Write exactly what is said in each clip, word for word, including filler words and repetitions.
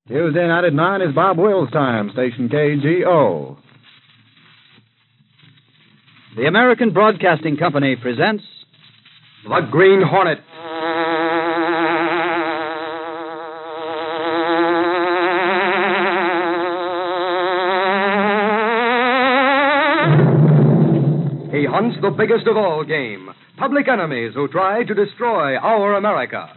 Tuesday night at nine is Bob Wills' time, station K G O. The American Broadcasting Company presents The Green Hornet. He hunts the biggest of all game, public enemies who try to destroy our America.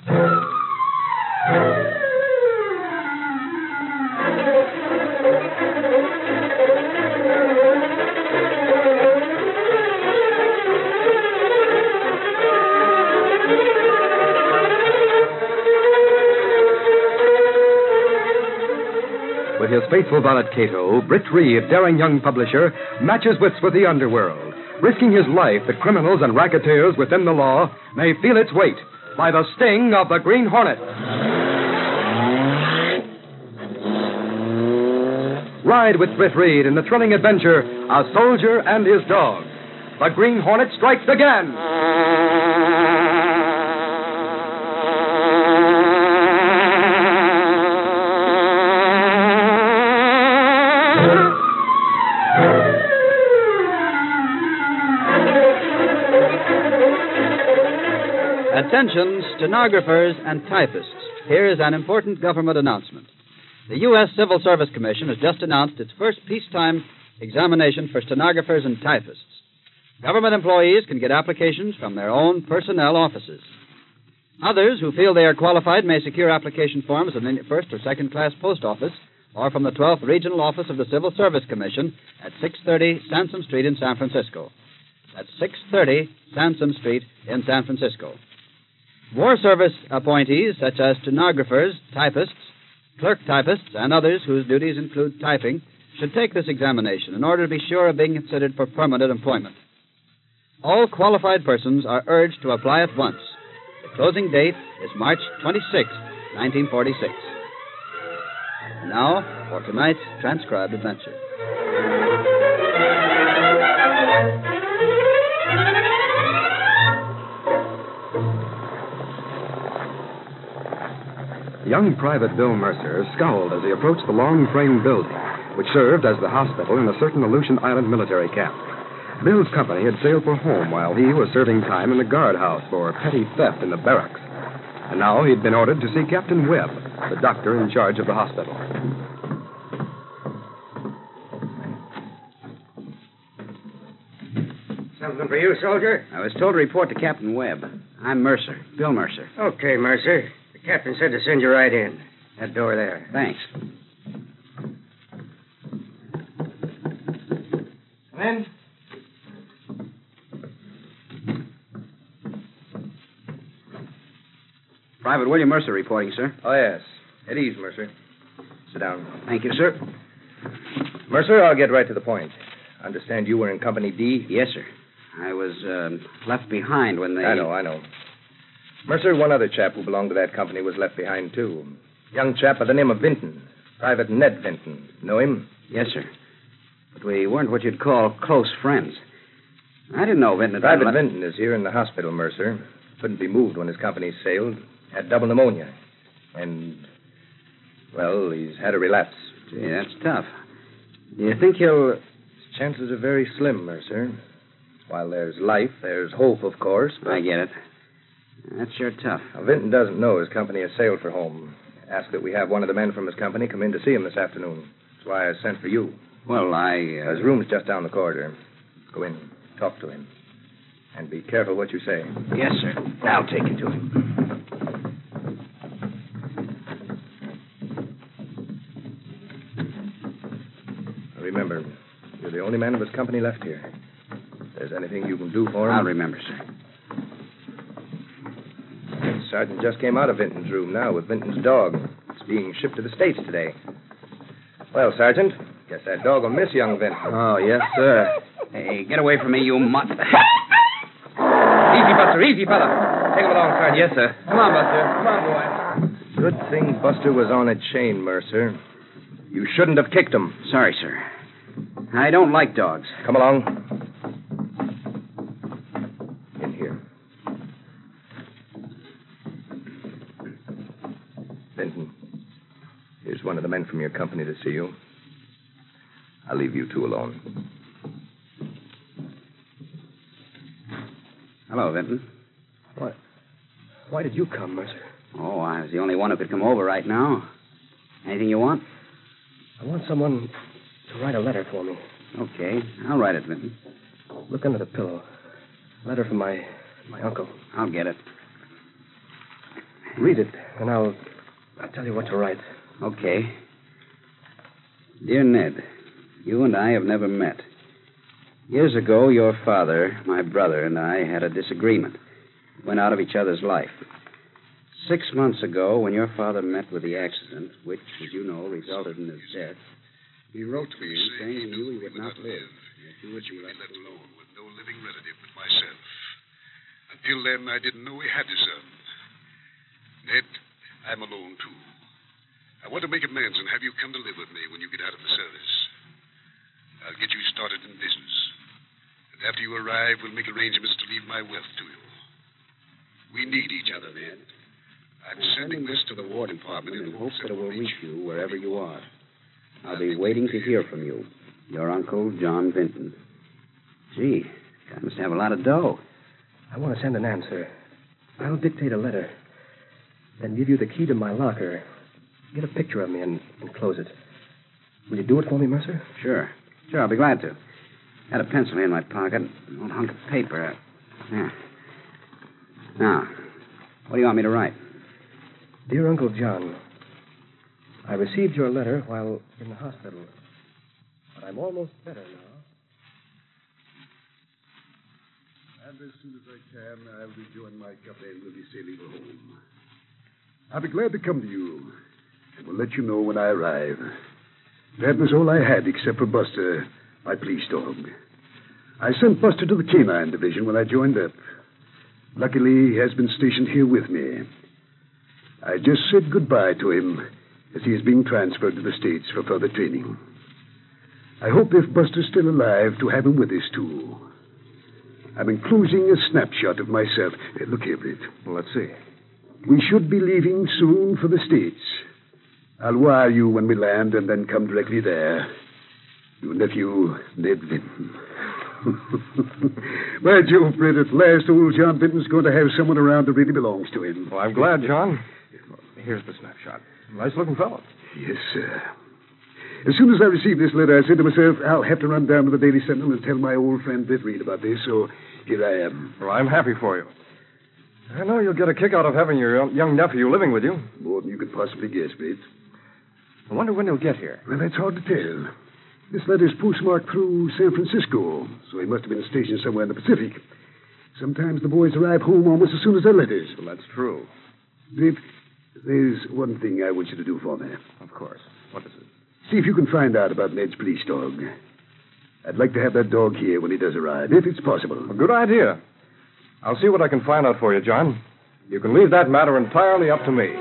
With his faithful valet Cato, Britt Reed, daring young publisher, matches wits with the underworld. Risking his life that criminals and racketeers within the law may feel its weight by the sting of the Green Hornet. Ride with Britt Reed in the thrilling adventure, A Soldier and His Dog. The Green Hornet strikes again. Attention, stenographers and typists. Here is an important government announcement. The U S Civil Service Commission has just announced its first peacetime examination for stenographers and typists. Government employees can get applications from their own personnel offices. Others who feel they are qualified may secure application forms in the first or second class post office or from the twelfth Regional Office of the Civil Service Commission at six thirty Sansom Street in San Francisco. That's six thirty Sansom Street in San Francisco. War Service appointees, such as stenographers, typists, clerk typists, and others whose duties include typing, should take this examination in order to be sure of being considered for permanent employment. All qualified persons are urged to apply at once. The closing date is March twenty-sixth, nineteen forty-six. Now, for tonight's transcribed adventure. Young Private Bill Mercer scowled as he approached the long frame building, which served as the hospital in a certain Aleutian Island military camp. Bill's company had sailed for home while he was serving time in the guardhouse for petty theft in the barracks. And now he'd been ordered to see Captain Webb, the doctor in charge of the hospital. Something for you, soldier? I was told to report to Captain Webb. I'm Mercer, Bill Mercer. Okay, Mercer. The captain said to send you right in. That door there. Thanks. Come in. Private William Mercer reporting, sir. Oh, yes. At ease, Mercer. Sit down. Thank you, sir. Mercer, I'll get right to the point. I understand you were in Company D? Yes, sir. I was um, left behind when they... I know, I know. Mercer, one other chap who belonged to that company was left behind, too. Young chap by the name of Vinton. Private Ned Vinton. Know him? Yes, sir. But we weren't what you'd call close friends. I didn't know Vinton. Private le- Vinton is here in the hospital, Mercer. Couldn't be moved when his company sailed. Had double pneumonia. And, well, he's had a relapse. Gee, that's tough. Do you think he'll... His chances are very slim, Mercer. While there's life, there's hope, of course, but... I get it. That's sure tough. Now, Vinton doesn't know his company has sailed for home. Asked that we have one of the men from his company come in to see him this afternoon. That's why I sent for you. Well, I... Uh... His room's just down the corridor. Go in. Talk to him. And be careful what you say. Yes, sir. I'll take you to him. Remember, you're the only man of his company left here. If there's anything you can do for him... I'll remember, sir. The sergeant just came out of Vinton's room now with Vinton's dog. It's being shipped to the States today. Well, Sergeant, guess that dog will miss young Vinton. Oh, yes, sir. Hey, get away from me, you mutt. Easy, Buster, easy, fella. Take him along, Sergeant. Yes, sir. Come on, Buster. Come on, boy. Good thing Buster was on a chain, Mercer. You shouldn't have kicked him. Sorry, sir. I don't like dogs. Come along. In here. Vinton, Here's one of the men from your company to see you. I'll leave you two alone. Hello, Vinton. What? Why did you come, Mercer? Oh, I was the only one who could come over right now. Anything you want? I want someone to write a letter for me. Okay, I'll write it, Vinton. Look under the pillow. Letter from my my uncle. I'll get it. Read it, and I'll I'll tell you what to write. Okay. Dear Ned, you and I have never met. Years ago, your father, my brother, and I had a disagreement. Went out of each other's life. Six months ago, when your father met with the accident, which, as you know, resulted in his death, he wrote to me saying he knew he would not live. That you would be left alone with no living relative but myself. Until then, I didn't know he had a son. Ned, I'm alone, too. I want to make amends and have you come to live with me when you get out of the service. I'll get you started in business. And after you arrive, we'll make arrangements to leave my wealth to you. We need each other, Ned. I'm sending this to the War Department in the hopes that it will reach you wherever you are. I'll be waiting to hear from you. Your uncle, John Vinton. Gee, guy must have a lot of dough. I want to send an answer. I'll dictate a letter, then give you the key to my locker. Get a picture of me and, and close it. Will you do it for me, Mercer? Sure. Sure, I'll be glad to. Had a pencil here in my pocket, an old hunk of paper. Yeah. Now, what do you want me to write? Dear Uncle John, I received your letter while in the hospital, but I'm almost better now. And as soon as I can, I'll rejoin my company and we'll be sailing for home. I'll be glad to come to you, and will let you know when I arrive. That was all I had, except for Buster, my police dog. I sent Buster to the canine division when I joined up. Luckily, he has been stationed here with me. I just said goodbye to him as he is being transferred to the States for further training. I hope, if Buster's still alive, to have him with us, too. I'm enclosing a snapshot of myself. Hey, look here, Britt. Well, let's see. We should be leaving soon for the States. I'll wire you when we land and then come directly there. Your nephew, Ned Vinton. By Jove, Britt, at last old John Vinton's going to have someone around that really belongs to him. Well, I'm glad, John. Here's the snapshot. Nice-looking fellow. Yes, sir. As soon as I received this letter, I said to myself, I'll have to run down to the Daily Sentinel and tell my old friend Britt Reed about this, so here I am. Well, I'm happy for you. I know you'll get a kick out of having your young nephew living with you. More than you could possibly guess, Britt. I wonder when he'll get here. Well, that's hard to tell. This letter's postmarked through San Francisco, so he must have been stationed somewhere in the Pacific. Sometimes the boys arrive home almost as soon as their letters. Well, that's true. Britt, there's one thing I want you to do for me. Of course. What is it? See if you can find out about Ned's police dog. I'd like to have that dog here when he does arrive, if it's possible. A good idea. I'll see what I can find out for you, John. You can leave that matter entirely up to me.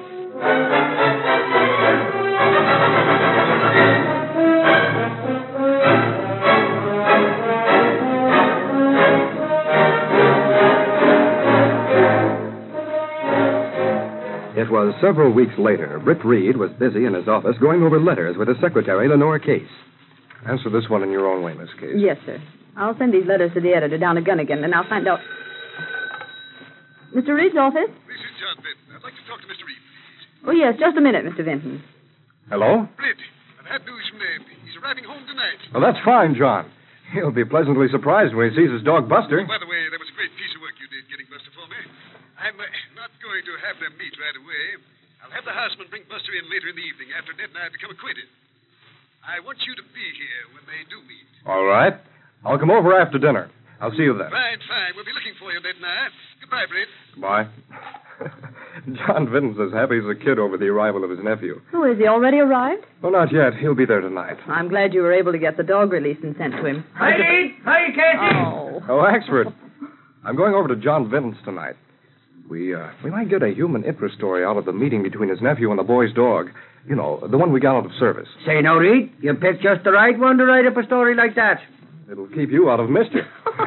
It was several weeks later. Britt Reed was busy in his office going over letters with his secretary, Lenore Case. Answer this one in your own way, Miss Case. Yes, sir. I'll send these letters to the editor down at Gunnigan, and I'll find out... Mister Reed's office? This is John Vinton. I'd like to talk to Mister Reed, please. Oh, yes, just a minute, Mister Vinton. Hello? Britt, I've had news from Ned. He's arriving home tonight. Well, that's fine, John. He'll be pleasantly surprised when he sees his dog, Buster. By the way, that was a great piece of work you did getting Buster for me. I'm uh, not going to have them meet right away. I'll have the houseman bring Buster in later in the evening after Ned and I have become acquainted. I want you to be here when they do meet. All right. I'll come over after dinner. I'll see you then. Fine, fine. We'll be looking for you, Ned and I. Goodbye, Britt. Goodbye. John Vinton's as happy as a kid over the arrival of his nephew. Oh, has he already arrived? Well, not yet. He'll be there tonight. I'm glad you were able to get the dog released and sent to him. Hi, Reed. Hi, Casey. Oh. Oh, Axford. I'm going over to John Vinton's tonight. We, uh, we might get a human interest story out of the meeting between his nephew and the boy's dog. You know, the one we got out of service. Say no, Reed. You picked just the right one to write up a story like that. It'll keep you out of mischief.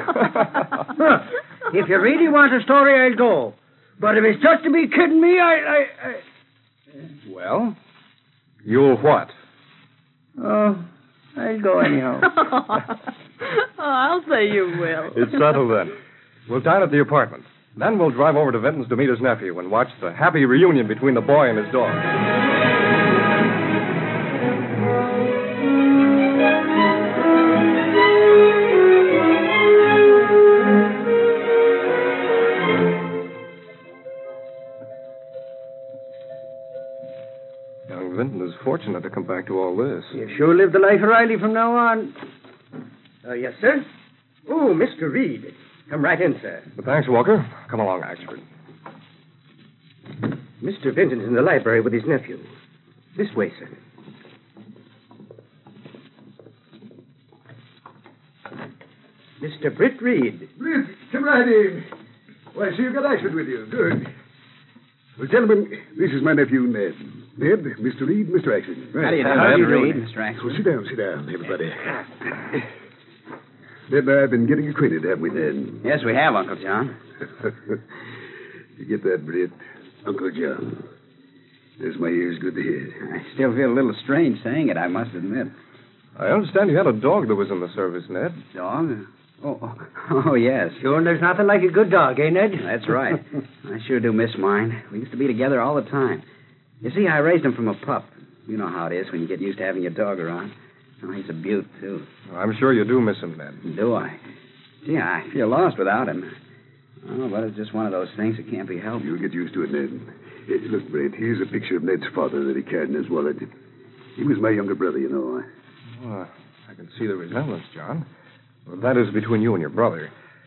If you really want a story, I'll go. But if it's just to be kidding me, I... I, I... Well, You'll what? Oh, I'll go anyhow. Oh, I'll say you will. It's settled then. We'll dine at the apartment. Then we'll drive over to Vinton's to meet his nephew and watch the happy reunion between the boy and his dog. Young Vinton is fortunate to come back to all this. You sure live the life of Riley from now on. Uh, yes, sir? Oh, Mister Reed. Come right in, sir. Thanks, Walker. Come along, Axford. Mister Vinton's in the library with his nephew. This way, sir. Mister Britt Reed. Britt, come right in. Why, I see you've got Axford with you. Good. Well, gentlemen, this is my nephew, Ned. Ned, Mister Reed, Mister Axford. Right. How do you do, How do you Mister do, Reed, Ned? Mister Axford? Well, sit down, sit down, everybody. Ned and I have been getting acquainted, haven't we, Ned? Yes, we have, Uncle John. You get that, Britt? Uncle John. There's my ears good to hear. I still feel a little strange saying it, I must admit. I understand you had a dog that was in the service, Ned. Dog? Oh, oh, oh yes. Sure, there's nothing like a good dog, eh, Ned? That's right. I sure do miss mine. We used to be together all the time. You see, I raised him from a pup. You know how it is when you get used to having your dog around. Oh, he's a beaut, too. I'm sure you do miss him, Ned. Do I? Gee, I feel lost without him. Oh, but it's just one of those things that can't be helped. You'll get used to it, Ned. Hey, look, Britt, here's a picture of Ned's father that he carried in his wallet. He was my younger brother, you know. Oh, I can see the resemblance, John. Well, that is between you and your brother.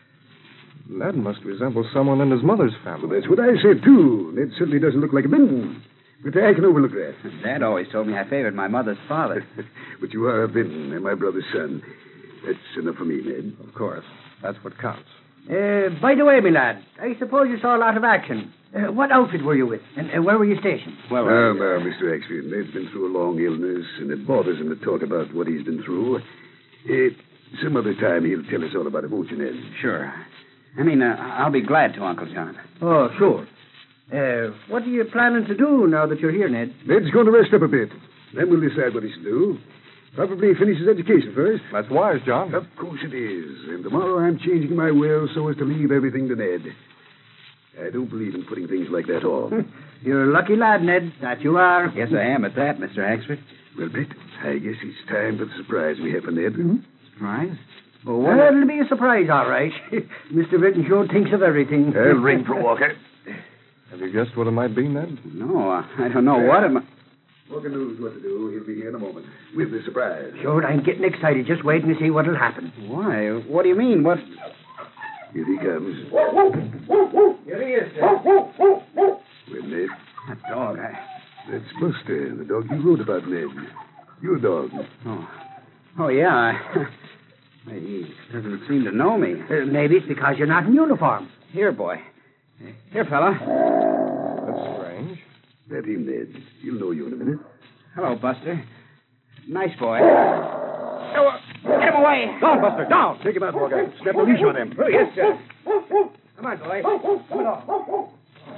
Ned must resemble someone in his mother's family. Well, that's what I said, too. Ned certainly doesn't look like a Vinton. But I can overlook that. Dad always told me I favored my mother's father. But you are a Vinton and my brother's son. That's enough for me, Ned. Of course. That's what counts. Uh, by the way, my lad, I suppose you saw a lot of action. Uh, what outfit were you with, and uh, where were you stationed? Well, Now, uh, now, Mister Axford, Ned's been through a long illness, and it bothers him to talk about what he's been through. Uh, some other time he'll tell us all about it, won't you, Ned? sure. I mean, uh, I'll be glad to, Uncle John. Oh, sure. Uh, what are you planning to do now that you're here, Ned? Ned's going to rest up a bit. Then we'll decide what he's to do. Probably finish his education first. That's wise, John. Of course it is. And tomorrow I'm changing my will so as to leave everything to Ned. I don't believe in putting things like that off. You're a lucky lad, Ned. That you are. Yes, I am at that, Mister Axford. Well, Britt, I guess it's time for the surprise we have for Ned. Mm-hmm. Surprise? Well, well, it'll be a surprise, all right. Mister Vinton sure thinks of everything. I'll ring for Walker. Have you guessed what it might be, Ned? No, uh, I don't know what it might... Walker knows what to do. He'll be here in a moment with the surprise. Sure, I'm getting excited, just waiting to see what'll happen. Why? What do you mean? What... Here he comes. Here he is, sir. Well, Ned, That dog, I... that's Buster, the dog you wrote about, Ned. Your dog. Oh, oh yeah, I... He doesn't seem to know me. Uh, maybe it's because you're not in uniform. Here, boy. Here, fella. That's strange. Let him, Ned. He'll know you in a minute. Hello, Buster. Nice boy. Oh, get him away. Down, Buster, down. Take him out, Walker. Snap a leash on him. Yes, sir. Come on, boy. Come along.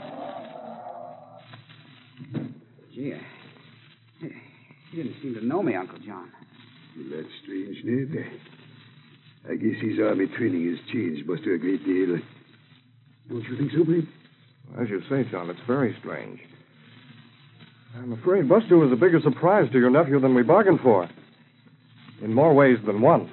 Gee, I... he didn't seem to know me, Uncle John. Well, that's strange, Ned. I guess his army training has changed Buster a great deal. Don't you think so, babe? As you say, John, it's very strange. I'm afraid Buster was a bigger surprise to your nephew than we bargained for. In more ways than one.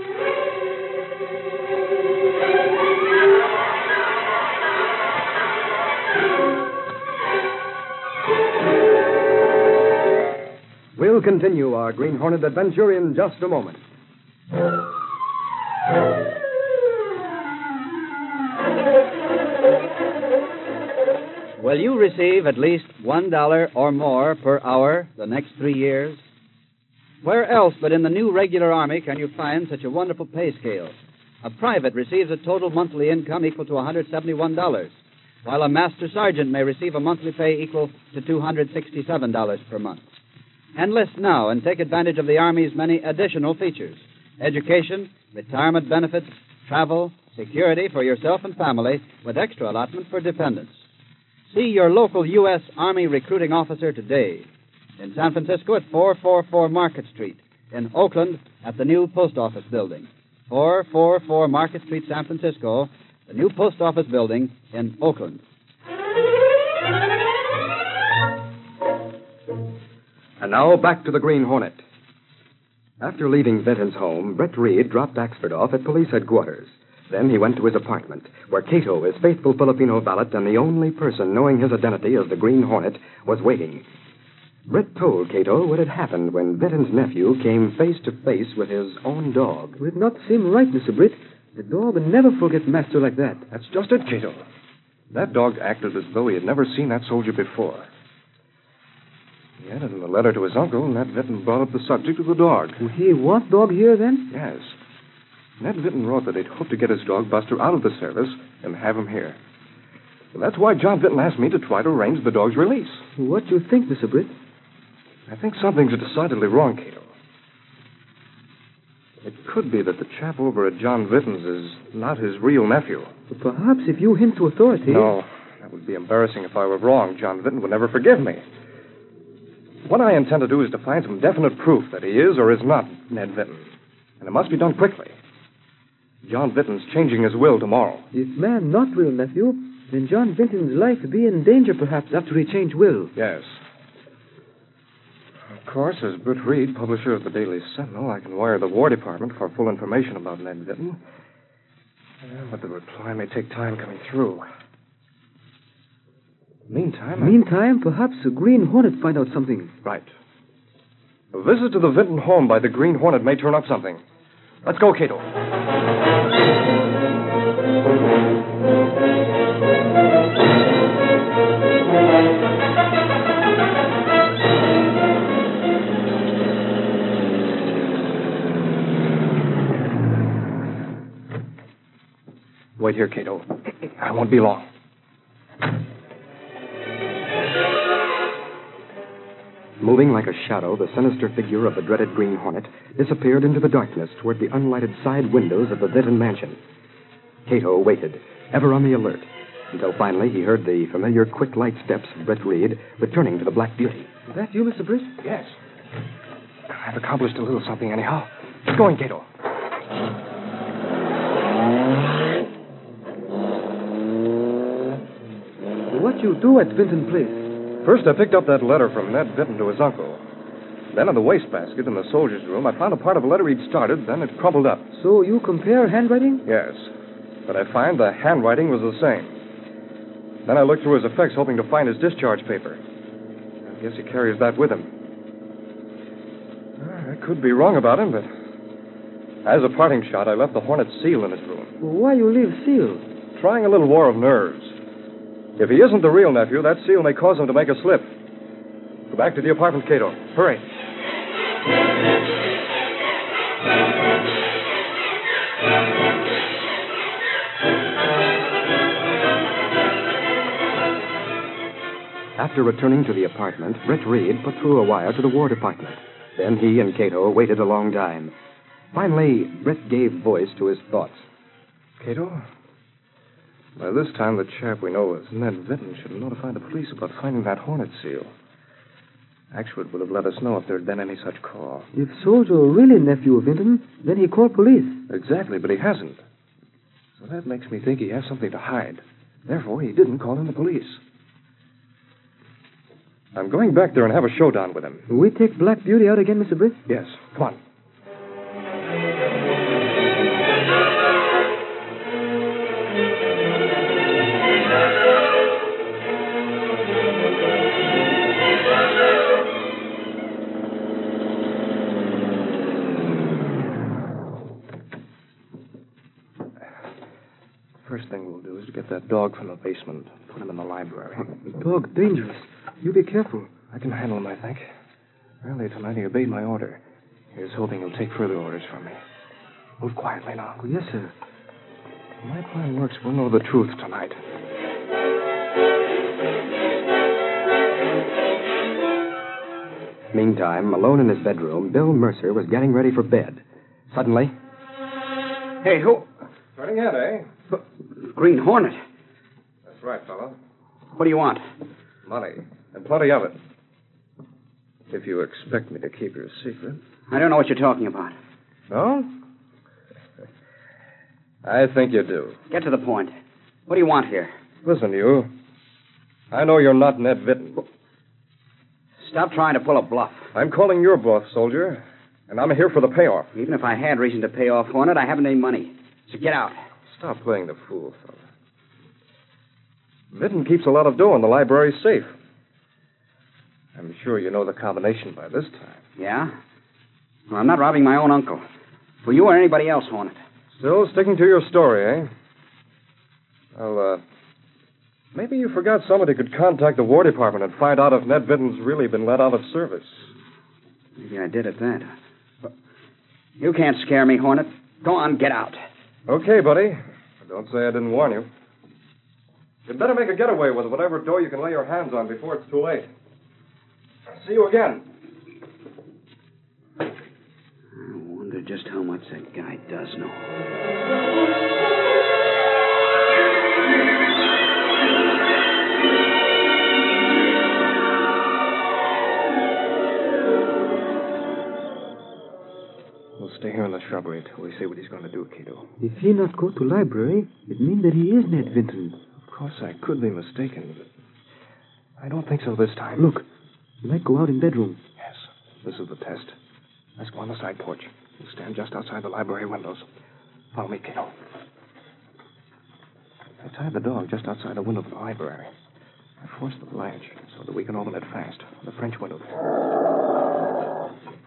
We'll continue our Green Hornet adventure in just a moment. Will you receive at least one dollar or more per hour the next three years? Where else but in the new regular Army can you find such a wonderful pay scale? A private receives a total monthly income equal to one hundred seventy-one dollars, while a master sergeant may receive a monthly pay equal to two hundred sixty-seven dollars per month. Enlist now and take advantage of the Army's many additional features: education, retirement benefits, travel, security for yourself and family, with extra allotment for dependents. See your local U S. Army recruiting officer today. In San Francisco at four forty-four Market Street. In Oakland at the new post office building. four forty-four Market Street, San Francisco, the new post office building in Oakland. And now back to the Green Hornet. After leaving Benton's home, Brett Reed dropped Axford off at police headquarters. Then he went to his apartment, where Cato, his faithful Filipino valet and the only person knowing his identity as the Green Hornet, was waiting. Brett told Cato what had happened when Benton's nephew came face to face with his own dog. It would not seem right, Mister Britt. The dog would never forget master like that. That's just it, Cato. That dog acted as though he had never seen that soldier before. Yet in the letter to his uncle, Ned Vinton brought up the subject of the dog. Would he want dog here, then? Yes. Ned Vinton wrote that he'd hoped to get his dog Buster out of the service and have him here. Well, that's why John Vinton asked me to try to arrange the dog's release. What do you think, Mister Britt? I think something's decidedly wrong, Cato. It could be that the chap over at John Vinton's is not his real nephew. But perhaps if you hint to authorities... No, that would be embarrassing if I were wrong. John Vinton would never forgive me. What I intend to do is to find some definite proof that he is or is not Ned Vinton. And it must be done quickly. John Vinton's changing his will tomorrow. If man not real nephew, then John Vinton's life would be in danger perhaps after he change will. Yes. Of course, as Britt Reed, publisher of the Daily Sentinel, I can wire the War Department for full information about Ned Vinton. Uh, but the reply may take time coming through. Meantime... I... Meantime, perhaps the Green Hornet find out something. Right. A visit to the Vinton home by the Green Hornet may turn up something. Let's go, Cato. Wait here, Cato. I won't be long. Moving like a shadow, the sinister figure of the dreaded Green Hornet disappeared into the darkness toward the unlighted side windows of the Vinton mansion. Cato waited, ever on the alert, until finally he heard the familiar quick light steps of Brett Reed returning to the Black Beauty. Is that you, Mister Britt? Yes. I've accomplished a little something anyhow. Get going, Cato. What you do at Vinton Place? First, I picked up that letter from Ned Vinton to his uncle. Then in the wastebasket in the soldiers' room, I found a part of a letter he'd started, then it crumpled up. So you compare handwriting? Yes. But I find the handwriting was the same. Then I looked through his effects, hoping to find his discharge paper. I guess he carries that with him. I could be wrong about him, but as a parting shot, I left the Hornet seal in his room. Well, why you leave seal? Trying a little war of nerves. If he isn't the real nephew, that seal may cause him to make a slip. Go back to the apartment, Cato. Hurry. After returning to the apartment, Brett Reed put through a wire to the War Department. Then he and Cato waited a long time. Finally, Brett gave voice to his thoughts. Cato? By this time, the chap we know as Ned Vinton should notify the police about finding that Hornet seal. Axford would have let us know if there had been any such call. If soldier really nephew of Vinton, then he called police. Exactly, but he hasn't. So that makes me think he has something to hide. Therefore, he didn't call in the police. I'm going back there and have a showdown with him. Will we take Black Beauty out again, Mister Britt? Yes. Come on. First thing we'll do is to get that dog from the basement, put him in the library. The dog dangerous. You be careful. I can handle him, I think. Earlier tonight he obeyed my order. Here's hoping he'll take further orders from me. Move quietly now. Oh, yes, sir. If my plan works, we'll know the truth tonight. Meantime, alone in his bedroom, Bill Mercer was getting ready for bed. Suddenly... Hey, who... Turning head, eh? Green Hornet. That's right, fella. What do you want? Money. And plenty of it. If you expect me to keep your secret. I don't know what you're talking about. No? I think you do. Get to the point. What do you want here? Listen, you. I know you're not Ned Vinton. Stop trying to pull a bluff. I'm calling your bluff, soldier, and I'm here for the payoff. Even if I had reason to pay off Hornet, I haven't any money. So get out. Stop playing the fool, fella. Vinton keeps a lot of dough in the library safe. I'm sure you know the combination by this time. Yeah? Well, I'm not robbing my own uncle. For you or anybody else, Hornet. Still sticking to your story, eh? Well, uh, maybe you forgot somebody could contact the War Department and find out if Ned Vinton's really been let out of service. Maybe I did at that. You can't scare me, Hornet. Go on, get out. Okay, buddy. Don't say I didn't warn you. You'd better make a getaway with whatever dough you can lay your hands on before it's too late. See you again. I wonder just how much that guy does know. We'll stay here in the shrubbery till we see what he's going to do, Cato. If he not go to library, it mean that he is Ned Vinton. Of course, I could be mistaken, but I don't think so this time. Look, he might go out in bedroom. Yes, this is the test. Let's go on the side porch. We'll stand just outside the library windows. Follow me, Cato. I tied the dog just outside the window of the library. I forced the latch so that we can open it fast. The French window there.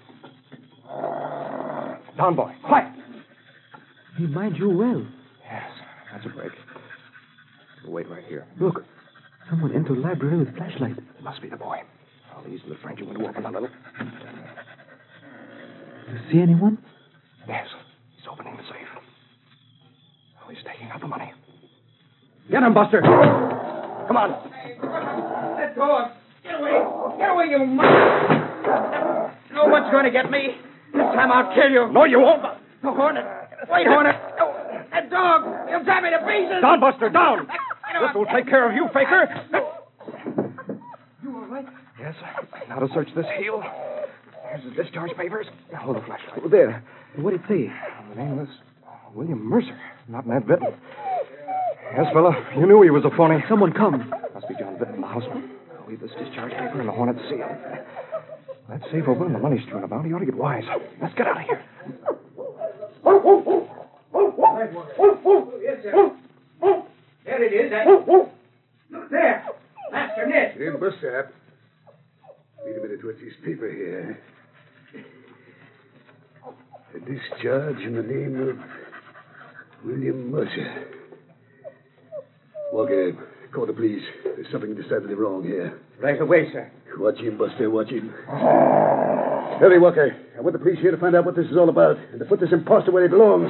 Down, boy. Quiet. He mind you well. Yes, that's a break. We'll wait right here. Look, someone entered the library with flashlight. It must be the boy. I'll ease the French window open a little. You see anyone? Yes, he's opening the safe. Oh, he's taking out the money. Get him, Buster. Come on. Let go of. Get away. Get away, you mother. No one's going to get me. This time I'll kill you. No, you won't. Oh, Hornet. Wait, Hornet. Oh, that dog. He'll tear me to pieces. Down, Buster, down. This will take care of you, faker. You all right? Yes, now to search this heel. There's the discharge papers. Now, hold the flashlight. Oh, there. What did it say? The name is William Mercer, not Ned Vinton. Yes, fella, you knew he was a phony. Someone come. Must be John Vinton, the houseman. I'll leave this discharge paper in the Hornet's seal. That safe open and the money strewn about. He ought to get wise. Let's get out of here. Yes, sir. There it is. I... Look there. Master Ned. Jim Bussap. Wait a minute. What's this paper here? A discharge in the name of William Mercer. Walker, call the police. There's something decidedly wrong here. Right away, sir. Watch him, Buster. Watch him. Hurry, Walker. I want the police here to find out what this is all about and to put this imposter where he belongs.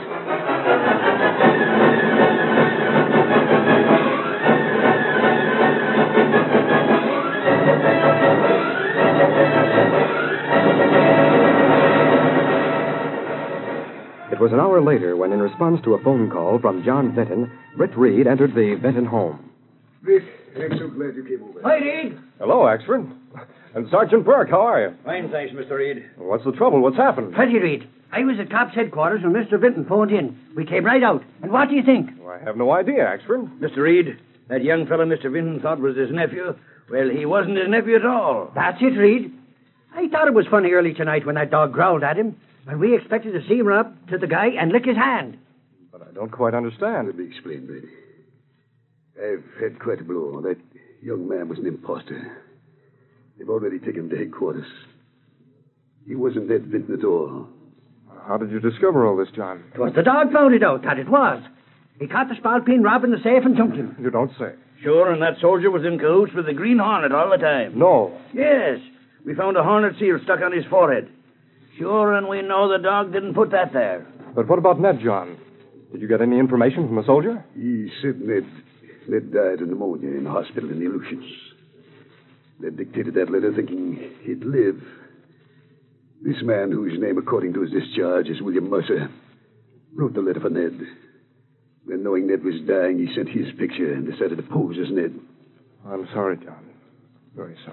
It was an hour later when, in response to a phone call from John Vinton, Britt Reed entered the Vinton home. Vic, I'm so glad you came over. Hi, Reed. Hello, Axford. And Sergeant Burke, how are you? Fine, thanks, Mister Reed. What's the trouble? What's happened? Plenty, Reed. I was at Cops headquarters when Mister Vinton phoned in. We came right out. And what do you think? Oh, I have no idea, Axford. Mister Reed, that young fellow Mister Vinton thought was his nephew, well, he wasn't his nephew at all. That's it, Reed. I thought it was funny early tonight when that dog growled at him. But we expected to see him run up to the guy and lick his hand. But I don't quite understand. Let me explain, Brady. I've had quite a blow. That young man was an imposter. They've already taken him to headquarters. He wasn't Ned Vinton at all. How did you discover all this, John? It was the dog found it out, that it was. He caught the spalpeen robbing the safe and jumped him. You don't say. Sure, and that soldier was in cahoots with the Green Hornet all the time. No. Yes. We found a hornet seal stuck on his forehead. Sure, and we know the dog didn't put that there. But what about Ned, John? Did you get any information from a soldier? He said Ned, Ned died of pneumonia in the hospital in the Aleutians. Ned dictated that letter thinking he'd live. This man, whose name, according to his discharge, is William Mercer, wrote the letter for Ned. Then, knowing Ned was dying, he sent his picture and decided to pose as Ned. I'm sorry, John. Very sorry.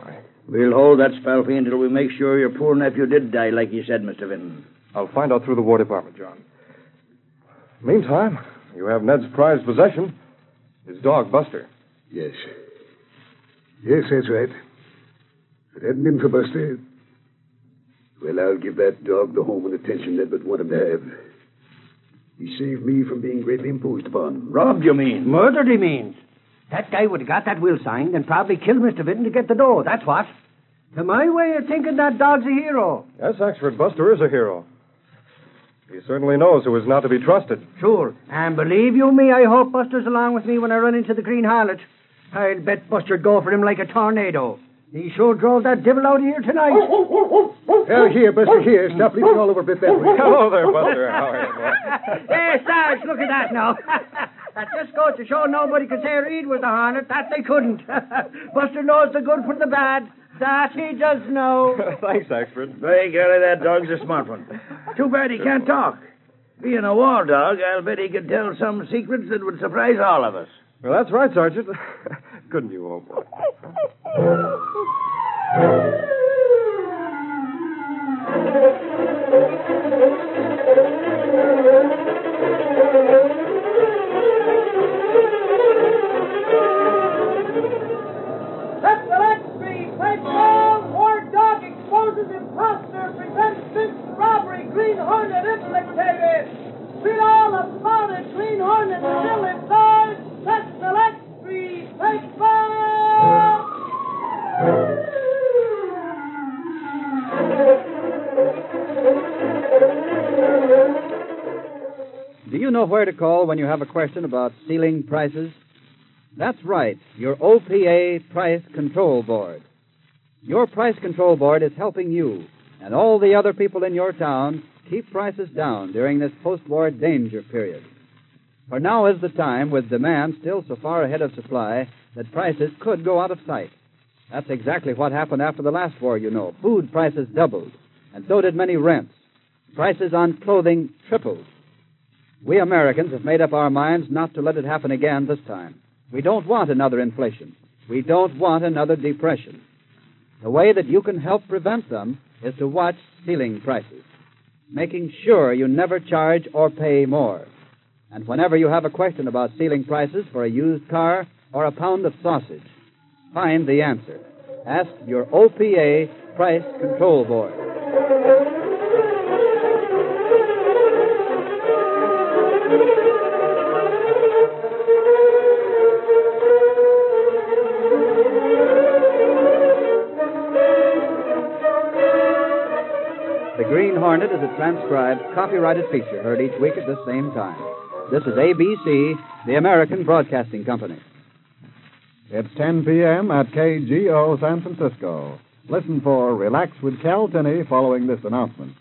We'll hold that spell for you until we make sure your poor nephew did die like you said, Mister Vinton. I'll find out through the War Department, John. Meantime, you have Ned's prized possession, his dog, Buster. Yes. Yes, that's right. If it hadn't been for Buster, well, I'll give that dog the home and attention Ned would want him to have. He saved me from being greatly imposed upon. Robbed, you mean? Murdered, he means. That guy would have got that will signed and probably killed Mister Vinton to get the dough, that's what. To my way of thinking, that dog's a hero. Yes, Axford, Buster is a hero. He certainly knows who is not to be trusted. Sure. And believe you me, I hope Buster's along with me when I run into the Green Harlot. I'll bet Buster'd go for him like a tornado. He sure drove that devil out of here tonight. Oh, here, Buster, here. Stop leaping all over a bit that way. Hello there, Buster. How are you, boy? Hey, Sarge, look at that now. That just goes to show nobody could say Reed was the Hornet. That they couldn't. Buster knows the good from the bad. That he does know. Thanks, Axford. By golly, that dog's a smart one. Too bad he can't talk. Being a war dog, I'll bet he could tell some secrets that would surprise all of us. Well, that's right, Sergeant. Couldn't you, old boy? That's the next street. Take down. War dog exposes imposter. Presents this robbery. Green Hornet implicated. Read all about it. Green Hornet still in charge. That's the next street. Take down. Do you know where to call when you have a question about ceiling prices? That's right, your O P A Price Control Board. Your Price Control Board is helping you and all the other people in your town keep prices down during this post-war danger period. For now is the time, with demand still so far ahead of supply, that prices could go out of sight. That's exactly what happened after the last war, you know. Food prices doubled, and so did many rents. Prices on clothing tripled. We Americans have made up our minds not to let it happen again this time. We don't want another inflation. We don't want another depression. The way that you can help prevent them is to watch ceiling prices, making sure you never charge or pay more. And whenever you have a question about ceiling prices for a used car or a pound of sausage, find the answer. Ask your O P A Price Control Board. The Green Hornet is a transcribed, copyrighted feature heard each week at the same time. This is A B C, the American Broadcasting Company. It's ten p.m. at K G O San Francisco. Listen for Relax with Cal Tinney following this announcement.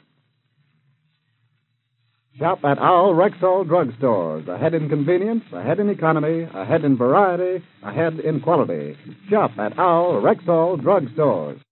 Shop at Owl Rexall Drug Stores. Ahead in convenience, ahead in economy, ahead in variety, ahead in quality. Shop at Owl Rexall Drug Stores.